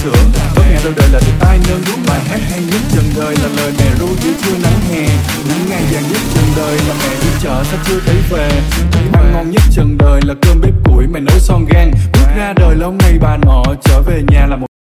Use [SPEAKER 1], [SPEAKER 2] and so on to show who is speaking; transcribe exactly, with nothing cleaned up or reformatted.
[SPEAKER 1] sữa. Bớt ngày đôi đời là được ai nâng đuốc. Bài hát hay nhất trần đời là lời mẹ ru giữa trưa nắng hè. Những ngày vàng nhất trần đời là mẹ đi chợ sao chưa thấy về. Ăn ngon nhất trần đời là cơm bếp củi mẹ nấu son gan. Bước ra đời lâu ngày bà nọ trở về nhà là một